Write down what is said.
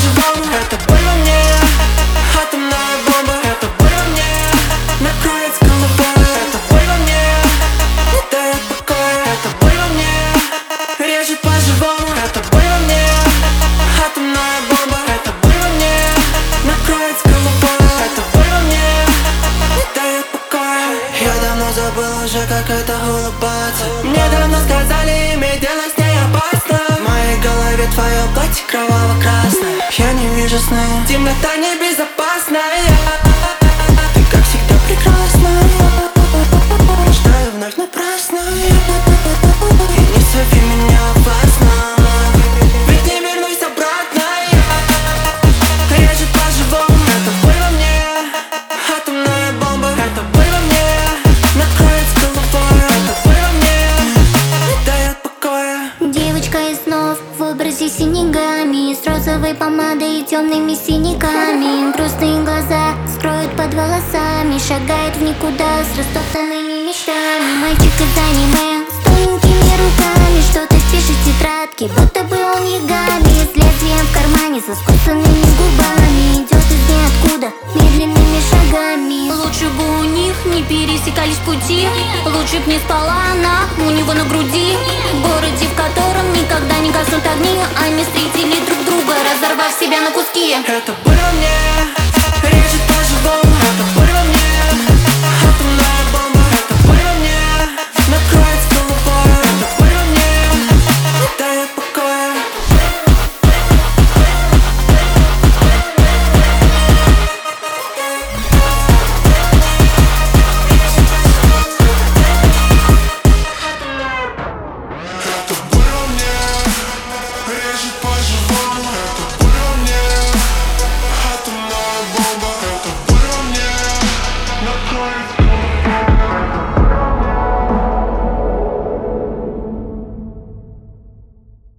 по-живому. Это было мне. Атомная бомба. Это было мне. Накроет с головой. Это было мне. Не дает покоя. Это было мне. Режет по-живому. Это было мне. Атомная бомба. Это было мне. Накроет с головой. Это было мне. Не дает покоя. Я давно забыл уже, как это улыбаться. Мне давно сказали, иметь дело с ней опасно. В моей голове твое платье кроваво-красное. Я не вижу сны, темнота небезопасная. Ты как всегда прекрасна. Ждаю вновь напрасно. И не зови меня опасно. Ведь не вернусь обратно. Режет по-живому. Это было мне. Атомная бомба. Это было мне. Накроет с головой. Это было мне. Не дает покоя. Девочка из снов в образе синегами, с розовой помадой и темными синяками. Грустные глаза скроют под волосами, шагает в никуда с растоптанными мечтами. Мальчик из аниме с тоненькими руками что-то пишет в тетрадке, будто бы он ягами. С лезвием в кармане, со скусанными губами, идет из ниоткуда медленными шагами. Лучше бы у них не пересекались пути, лучше б не спала она у него на груди. В городе, в котором никогда не гаснут огни, они встретили друг друга, разорвав себя на куски. Это было мне. Режет по-живому. Это было мне. Атомная бомба. Это было мне. Накроет с головой. Это было мне. Не дает покоя. Это было мне, режет по-живому. Это было мне, атомная бомба. Это было мне, накроет